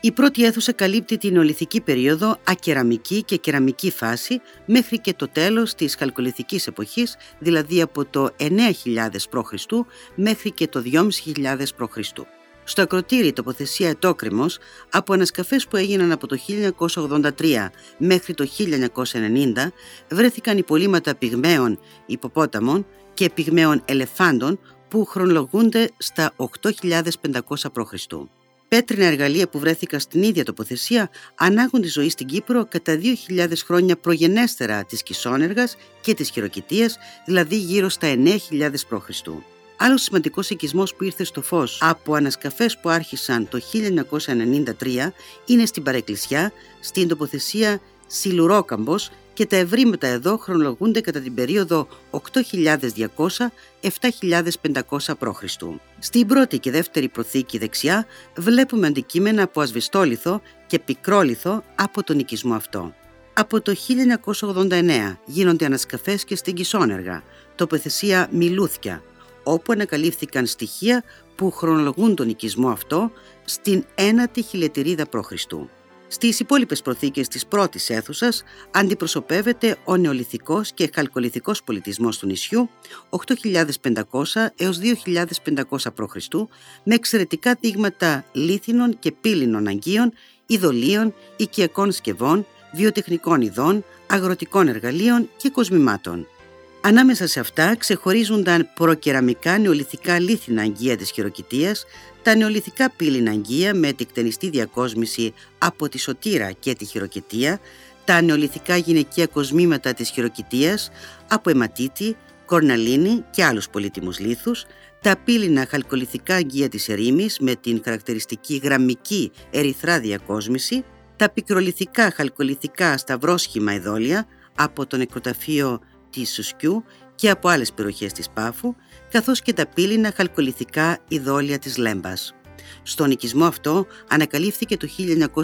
Η πρώτη αίθουσα καλύπτει την νεολιθική περίοδο, ακεραμική και κεραμική φάση μέχρι και το τέλος της χαλκολιθικής εποχής, δηλαδή από το 9000 π.Χ. μέχρι και το 2500 π.Χ. Στο ακροτήρι η τοποθεσία Ετόκρημος, από ανασκαφές που έγιναν από το 1983 μέχρι το 1990, βρέθηκαν υπολείμματα πυγμαίων υποπόταμων και πυγμαίων ελεφάντων που χρονολογούνται στα 8500 π.Χ. Πέτρινα εργαλεία που βρέθηκαν στην ίδια τοποθεσία ανάγουν τη ζωή στην Κύπρο κατά 2.000 χρόνια προγενέστερα της Κισόνεργας και της Χειροκητίας, δηλαδή γύρω στα 9.000 π.Χ. Άλλος σημαντικός οικισμός που ήρθε στο φως από ανασκαφές που άρχισαν το 1993 είναι στην Παρεκκλησιά, στην τοποθεσία Σιλουρόκαμπος, και τα ευρήματα εδώ χρονολογούνται κατά την περίοδο 8.200-7.500 π.Χ. Στην πρώτη και δεύτερη προθήκη δεξιά βλέπουμε αντικείμενα από ασβεστόλιθο και πικρόλιθο από τον οικισμό αυτό. Από το 1989 γίνονται ανασκαφές και στην Κισόνεργα, τοποθεσία Μιλούθκια, όπου ανακαλύφθηκαν στοιχεία που χρονολογούν τον οικισμό αυτό στην 1η χιλιετηρίδα π.Χ. Στις υπόλοιπες προθήκες της πρώτης αίθουσας αντιπροσωπεύεται ο νεολιθικός και χαλκολιθικός πολιτισμός του νησιού 8.500 έως 2.500 π.Χ. με εξαιρετικά δείγματα λίθινων και πύλινων αγκίων, ειδωλίων, οικιακών σκευών, βιοτεχνικών ειδών, αγροτικών εργαλείων και κοσμημάτων. Ανάμεσα σε αυτά ξεχωρίζονταν προκεραμικά νεολιθικά λίθινα αγκία της Χειροκητίας, τα νεολιθικά πύλινα αγκία με τεκτενιστή διακόσμηση από τη Σωτήρα και τη Χειροκητία, τα νεολιθικά γυναικεία κοσμήματα της Χειροκητίας από αιματίτη, κορναλίνη και άλλους πολύτιμους λίθους, τα πύλινα χαλκολιθικά αγκία της Ερήμης με την χαρακτηριστική γραμμική ερυθρά διακόσμηση, τα πικρολιθικά χαλκολιθικά σταυρόσχημα ειδόλια από το νεκροταφείο της Σουσκιού και από άλλες περιοχές της Πάφου, καθώς και τα πύλινα χαλκολιθικά ειδόλια της Λέμπας. Στον οικισμό αυτό ανακαλύφθηκε το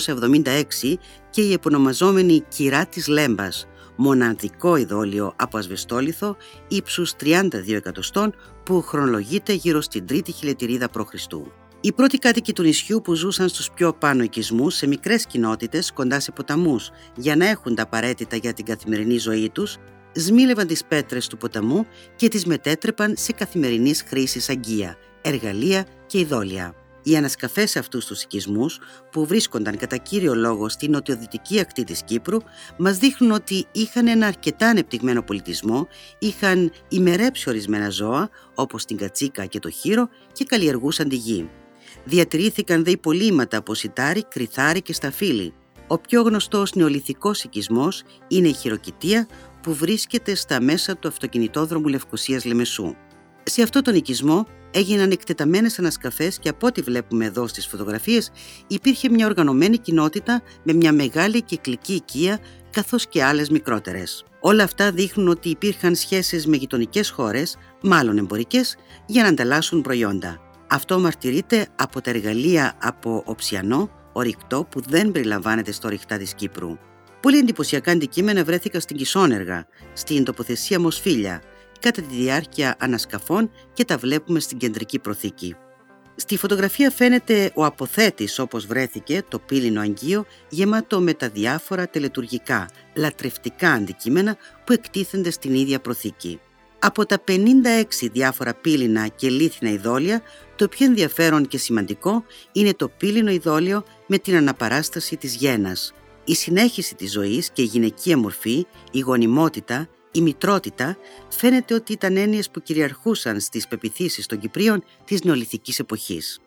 1976 και η επωνομαζόμενη κυρά της Λέμπας, μοναδικό ειδόλιο από ασβεστόλιθο ύψους 32 εκατοστών που χρονολογείται γύρω στην 3η χιλιετηρίδα π.Χ. Οι πρώτοι κάτοικοι του νησιού που ζούσαν στους πιο πάνω οικισμούς σε μικρές κοινότητες κοντά σε ποταμούς για να έχουν τα απαραίτητα για την καθημερινή ζωή τους, σμήλευαν τις πέτρες του ποταμού και τις μετέτρεπαν σε καθημερινής χρήσης αγκία, εργαλεία και ειδόλια. Οι ανασκαφές σε αυτούς τους οικισμούς, που βρίσκονταν κατά κύριο λόγο στη νοτιοδυτική ακτή της Κύπρου, μας δείχνουν ότι είχαν ένα αρκετά ανεπτυγμένο πολιτισμό, είχαν ημερέψει ορισμένα ζώα, όπως την κατσίκα και το χήρο, και καλλιεργούσαν τη γη. Διατηρήθηκαν δε υπολείμματα από σιτάρι, κριθάρι και σταφύλι. Ο πιο γνωστός νεολιθικός οικισμός είναι η Χειροκητία, που βρίσκεται στα μέσα του αυτοκινητόδρομου Λευκωσίας Λεμεσού. Σε αυτόν τον οικισμό έγιναν εκτεταμένες ανασκαφές και από ό,τι βλέπουμε εδώ στις φωτογραφίες υπήρχε μια οργανωμένη κοινότητα με μια μεγάλη κυκλική οικία καθώς και άλλες μικρότερες. Όλα αυτά δείχνουν ότι υπήρχαν σχέσεις με γειτονικές χώρες, μάλλον εμπορικές, για να ανταλλάσσουν προϊόντα. Αυτό μαρτυρείται από τα εργαλεία από οψιανό, ορυκτό που δεν περιλαμβάνεται στο ορυκτά της Κύπρου. Πολύ εντυπωσιακά αντικείμενα βρέθηκαν στην Κισόνεργα, στην τοποθεσία Μοσφίλια, κατά τη διάρκεια ανασκαφών και τα βλέπουμε στην κεντρική προθήκη. Στη φωτογραφία φαίνεται ο αποθέτης όπως βρέθηκε, το πύλινο αγκείο, γεμάτο με τα διάφορα τελετουργικά, λατρευτικά αντικείμενα που εκτίθενται στην ίδια προθήκη. Από τα 56 διάφορα πύλινα και λίθινα ειδόλια, το πιο ενδιαφέρον και σημαντικό είναι το πύλινο ειδόλιο με την αναπαράσταση της γένας. Η συνέχιση της ζωής και η γυναικεία μορφή, η γονιμότητα, η μητρότητα φαίνεται ότι ήταν έννοιες που κυριαρχούσαν στις πεποιθήσεις των Κυπρίων της νεολιθικής εποχής.